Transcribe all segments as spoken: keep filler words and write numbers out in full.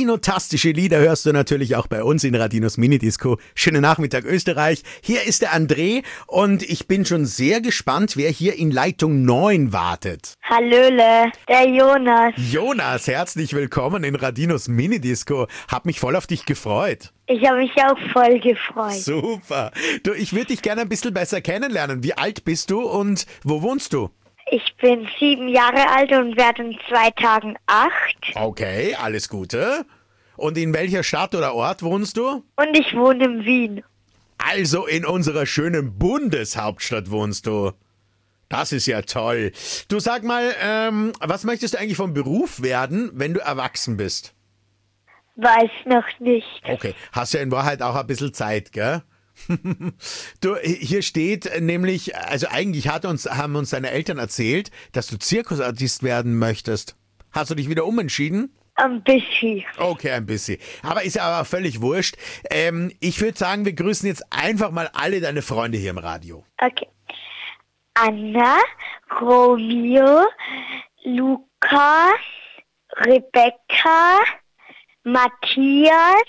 Radinotastische Lieder hörst du natürlich auch bei uns in Radinos Minidisco. Schönen Nachmittag Österreich. Hier ist der André und ich bin schon sehr gespannt, wer hier in Leitung neun wartet. Hallöle, der Jonas. Jonas, herzlich willkommen in Radinos Minidisco. Hab mich voll auf dich gefreut. Ich habe mich auch voll gefreut. Super. Du, ich würde dich gerne ein bisschen besser kennenlernen. Wie alt bist du und wo wohnst du? Ich bin sieben Jahre alt und werde in zwei Tagen acht. Okay, alles Gute. Und in welcher Stadt oder Ort wohnst du? Und ich wohne in Wien. Also in unserer schönen Bundeshauptstadt wohnst du. Das ist ja toll. Du, sag mal, ähm, was möchtest du eigentlich vom Beruf werden, wenn du erwachsen bist? Weiß noch nicht. Okay, hast ja in Wahrheit auch ein bisschen Zeit, gell? Du, hier steht nämlich, also eigentlich hat uns, haben uns deine Eltern erzählt, dass du Zirkusartist werden möchtest. Hast du dich wieder umentschieden? Ein bisschen. Okay, ein bisschen. Aber ist ja aber völlig wurscht. Ähm, ich würde sagen, wir grüßen jetzt einfach mal alle deine Freunde hier im Radio. Okay. Anna, Romeo, Luca, Rebecca, Matthias,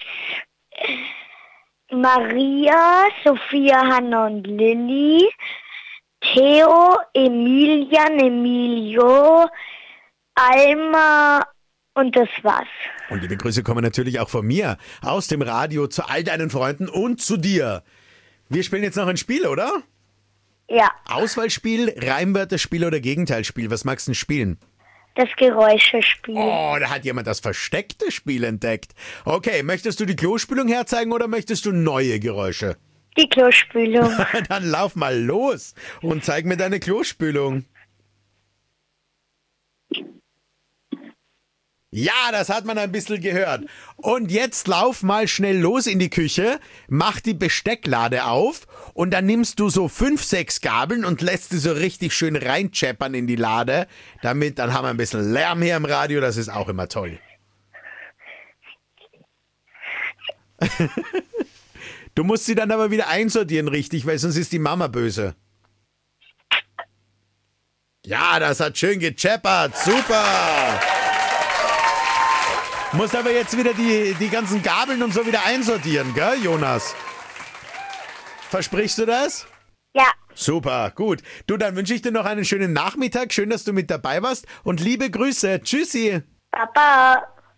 Maria, Sophia, Hanna und Lilly, Theo, Emilian, Emilio, Alma und das war's. Und liebe Grüße kommen natürlich auch von mir aus dem Radio zu all deinen Freunden und zu dir. Wir spielen jetzt noch ein Spiel, oder? Ja, Auswahlspiel, Reimwörterspiel oder Gegenteilspiel? Was magst du denn spielen? das Geräuschespiel. Oh, da hat jemand das versteckte Spiel entdeckt. Okay, möchtest du die Klospülung herzeigen oder möchtest du neue Geräusche? Die Klospülung. Dann lauf mal los und zeig mir deine Klospülung. Ja, das hat man ein bisschen gehört. Und jetzt lauf mal schnell los in die Küche, mach die Bestecklade auf und dann nimmst du so fünf, sechs Gabeln und lässt sie so richtig schön reinscheppern in die Lade. Damit, dann haben wir ein bisschen Lärm hier im Radio, das ist auch immer toll. Du musst sie dann aber wieder einsortieren richtig, weil sonst ist die Mama böse. Ja, das hat schön gescheppert, super! Musst aber jetzt wieder die, die ganzen Gabeln und so wieder einsortieren, gell, Jonas? Versprichst du das? Ja, Super, gut. Du, dann wünsche ich dir noch einen schönen Nachmittag. Schön, dass du mit dabei warst und liebe Grüße. Tschüssi. Papa.